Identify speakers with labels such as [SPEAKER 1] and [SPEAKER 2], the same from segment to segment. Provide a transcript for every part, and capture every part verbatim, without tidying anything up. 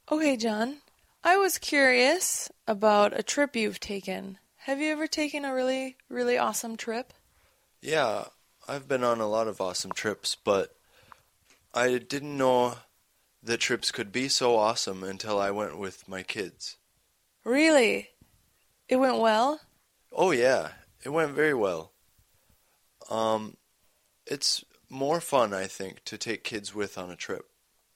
[SPEAKER 1] Okay, John. I was curious about a trip you've taken. Have you ever taken a really, really awesome trip?
[SPEAKER 2] Yeah, I've been on a lot of awesome trips, but I didn't know that trips could be so awesome until I went with my kids.
[SPEAKER 1] Really? It went well?
[SPEAKER 2] Oh yeah, it went very well. Um, it's more fun, I think, to take kids with on a trip.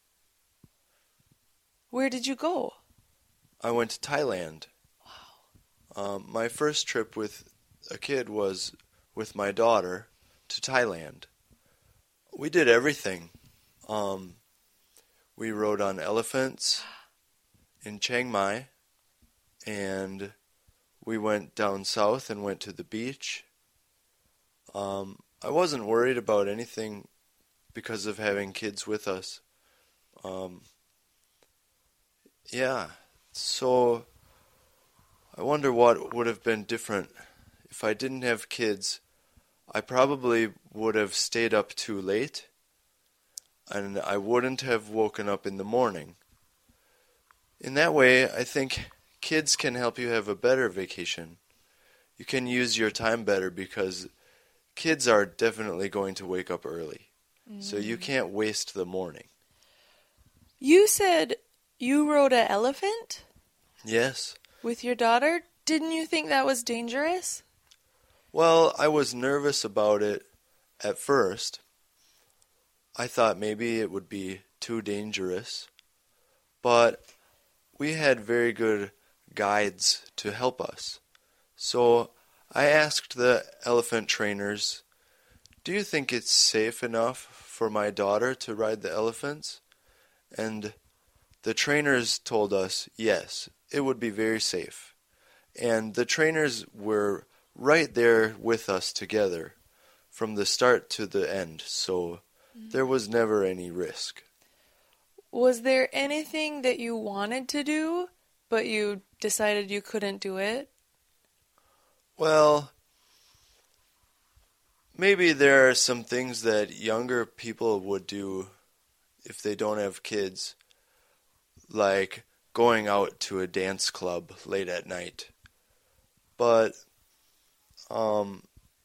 [SPEAKER 1] Where did you go?
[SPEAKER 2] I went to Thailand. Um, my first trip with a kid was with my daughter to Thailand. We did everything. Um, we rode on elephants in Chiang Mai, and we went down south and went to the beach. Um, I wasn't worried about anything because of having kids with us. Um, yeah, so I wonder what would have been different if I didn't have kids. I probably would have stayed up too late, and I wouldn't have woken up in the morning. In that way, I think kids can help you have a better vacation. You can use your time better because kids are definitely going to wake up early. So you can't waste the morning.
[SPEAKER 1] You said you rode an elephant
[SPEAKER 2] Yes.
[SPEAKER 1] with your daughter? Didn't you think that was dangerous?
[SPEAKER 2] Well, I was nervous about it at first. I thought maybe it would be too dangerous. But we had very good guides to help us. So I asked the elephant trainers, "Do you think it's safe enough for my daughter to ride the elephants?" And the trainers told us, yes, it would be very safe. And the trainers were right there with us together from the start to the end, so there was never any risk.
[SPEAKER 1] Was there anything that you wanted to do, but you decided you couldn't do it?
[SPEAKER 2] Well, maybe there are some things that younger people would do if they don't have kids, like going out to a dance club late at night. But um,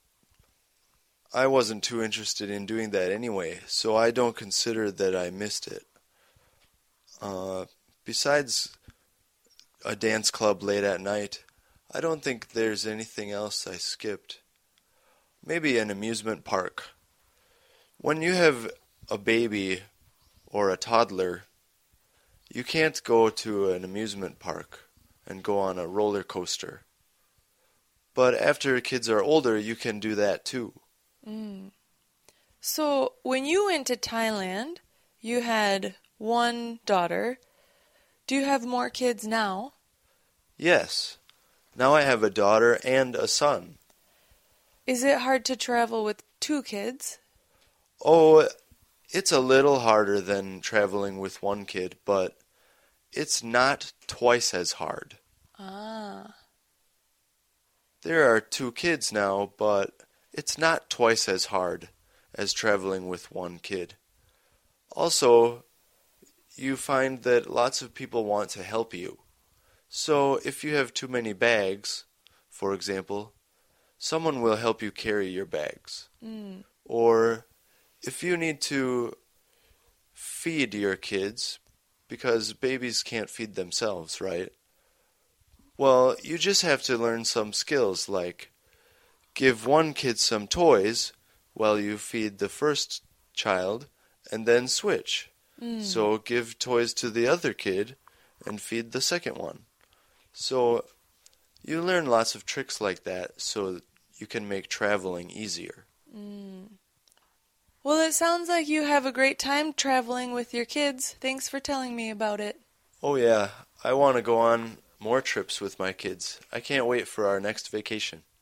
[SPEAKER 2] I wasn't too interested in doing that anyway, so I don't consider that I missed it. Uh, besides a dance club late at night, I don't think there's anything else I skipped. Maybe an amusement park. When you have a baby or a toddler, you can't go to an amusement park and go on a roller coaster. But after kids are older, you can do that too.
[SPEAKER 1] Mm. So, when you went to Thailand, you had one daughter. Do you have more kids now?
[SPEAKER 2] Yes. Now I have a daughter and a son.
[SPEAKER 1] Is it hard to travel with two kids?
[SPEAKER 2] Oh, it's a little harder than traveling with one kid, but it's not twice as hard.
[SPEAKER 1] Ah.
[SPEAKER 2] There are two kids now, but it's not twice as hard as traveling with one kid. Also, you find that lots of people want to help you. So if you have too many bags, for example, someone will help you carry your bags.
[SPEAKER 1] Mm.
[SPEAKER 2] Or if you need to feed your kids, because babies can't feed themselves, right? Well, you just have to learn some skills like give one kid some toys while you feed the first child and then switch.
[SPEAKER 1] Mm.
[SPEAKER 2] So give toys to the other kid and feed the second one. So you learn lots of tricks like that so you can make traveling easier.
[SPEAKER 1] Mm. Well, it sounds like you have a great time traveling with your kids. Thanks for telling me about it.
[SPEAKER 2] Oh yeah, I want to go on more trips with my kids. I can't wait for our next vacation.